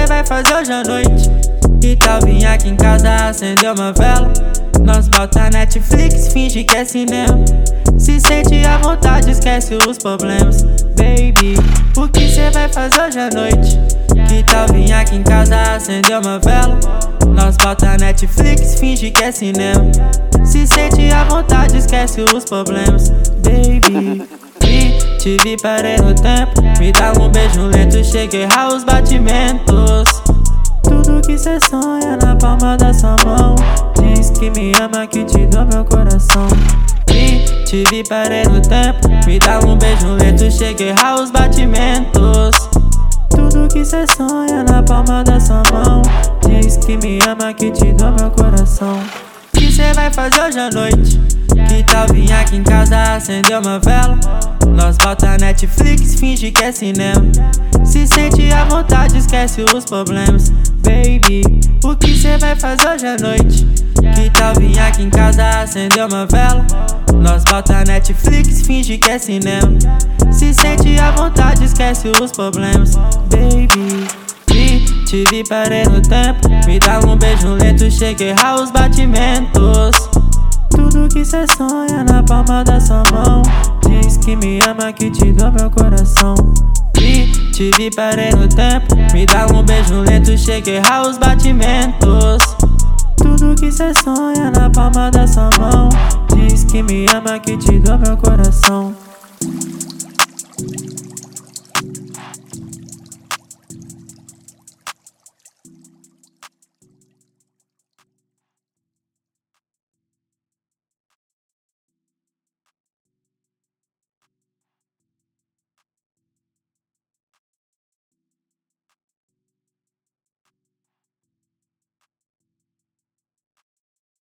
cê vai fazer hoje à noite? Que tal vir aqui em casa acender uma vela? Nós bota Netflix, finge que é cinema. Se sente à vontade, esquece os problemas. Baby, o que cê vai fazer hoje à noite? Que tal vir aqui em casa acender uma vela? Nós bota Netflix, finge que é cinema. Se sente à vontade, esquece os problemas. Baby, te vi, parei no tempo. Me dá um beijo lento, cheguei a errar os batimentos. Tudo que cê sonha na palma da sua mão. Diz que me ama, que te dou meu coração. Te vi, parei no tempo. Me dá um beijo lento, cheguei a errar os batimentos. Tudo que cê sonha na palma da sua mão. Diz que me ama, que te dou meu coração. O que cê vai fazer hoje à noite? Que tal vir aqui em casa acender uma vela? Nós bota Netflix, finge que é cinema. Se sente à vontade, esquece os problemas. Baby, o que cê vai fazer hoje à noite? Que tal vir aqui em casa acender uma vela? Nós bota Netflix, finge que é cinema. Se sente à vontade, esquece os problemas. Baby, te vi, parei no tempo. Me dá um beijo lento, cheguei a errar os batimentos. Tudo que cê sonha na palma da sua mão. Diz que me ama, que te dou meu coração. Te vi, parei no tempo. Me dá um beijo lento, cheguei a errar os batimentos. Tudo que cê sonha na palma da sua mão. Diz que me ama, que te dou meu coração.